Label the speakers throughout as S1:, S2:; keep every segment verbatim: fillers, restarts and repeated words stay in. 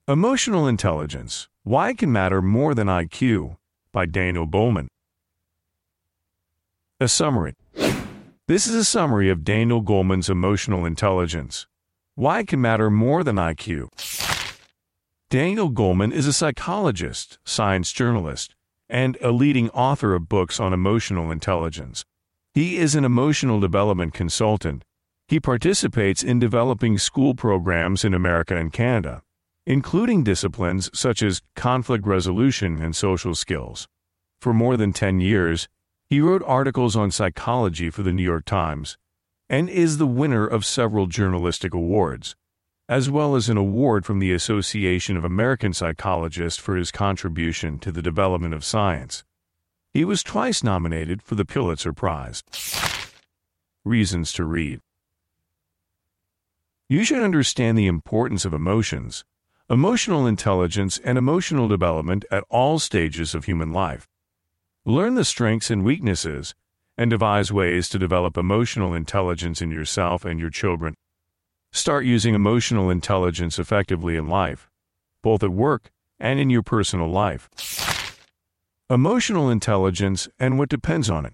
S1: Emotional Intelligence: Why It Can Matter More Than I Q by Daniel Goleman. A summary. This is a summary of Daniel Goleman's Emotional Intelligence: Why It Can Matter More Than I Q. Daniel Goleman is a psychologist, science journalist, and a leading author of books on emotional intelligence. He is an emotional development consultant. He participates in developing school programs in America and Canada, including disciplines such as conflict resolution and social skills. For more than ten years, he wrote articles on psychology for the New York Times and is the winner of several journalistic awards, as well as an award from the Association of American Psychologists for his contribution to the development of science. He was twice nominated for the Pulitzer Prize. Reasons to read. You should understand the importance of emotions, emotional intelligence, and emotional development at all stages of human life. Learn the strengths and weaknesses, and devise ways to develop emotional intelligence in yourself and your children. Start using emotional intelligence effectively in life, both at work and in your personal life. Emotional intelligence and what depends on it.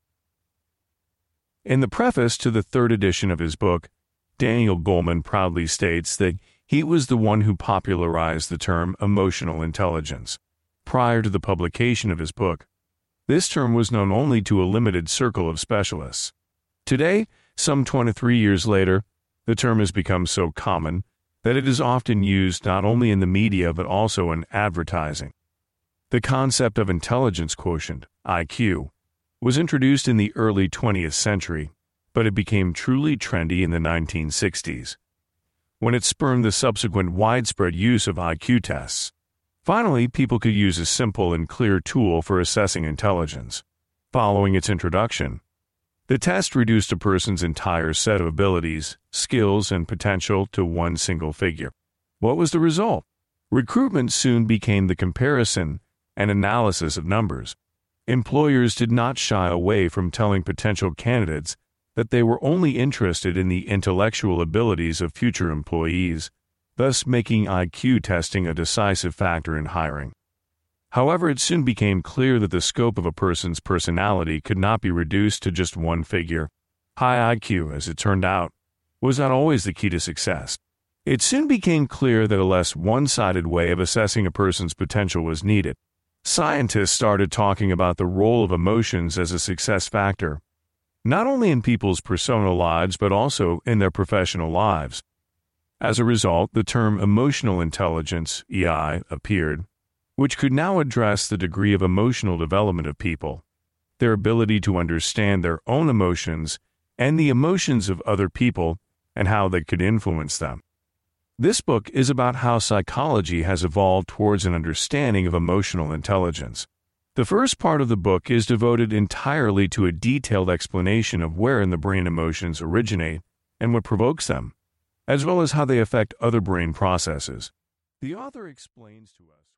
S1: In the preface to the third edition of his book, Daniel Goleman proudly states that he was the one who popularized the term emotional intelligence. Prior to the publication of his book, this term was known only to a limited circle of specialists. Today, some twenty-three years later, the term has become so common that it is often used not only in the media but also in advertising. The concept of intelligence quotient, I Q, was introduced in the early twentieth century, but it became truly trendy in the nineteen sixties, when it spurned the subsequent widespread use of I Q tests. Finally, people could use a simple and clear tool for assessing intelligence. Following its introduction, the test reduced a person's entire set of abilities, skills, and potential to one single figure. What was the result? Recruitment soon became the comparison and analysis of numbers. Employers did not shy away from telling potential candidates that they were only interested in the intellectual abilities of future employees, thus making I Q testing a decisive factor in hiring. However, it soon became clear that the scope of a person's personality could not be reduced to just one figure. High I Q, as it turned out, was not always the key to success. It soon became clear that a less one-sided way of assessing a person's potential was needed. Scientists started talking about the role of emotions as a success factor, not only in people's personal lives but also in their professional lives. As a result, the term emotional intelligence, E I, appeared, which could now address the degree of emotional development of people, their ability to understand their own emotions and the emotions of other people, and how they could influence them. This book is about how psychology has evolved towards an understanding of emotional intelligence. The first part of the book is devoted entirely to a detailed explanation of where in the brain emotions originate and what provokes them, as well as how they affect other brain processes. The author explains to us